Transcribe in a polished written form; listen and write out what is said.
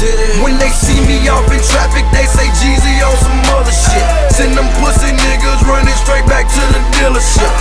When they see me off in traffic, they say Jeezy on some other shit. Send them pussy niggas running straight back to the dealership.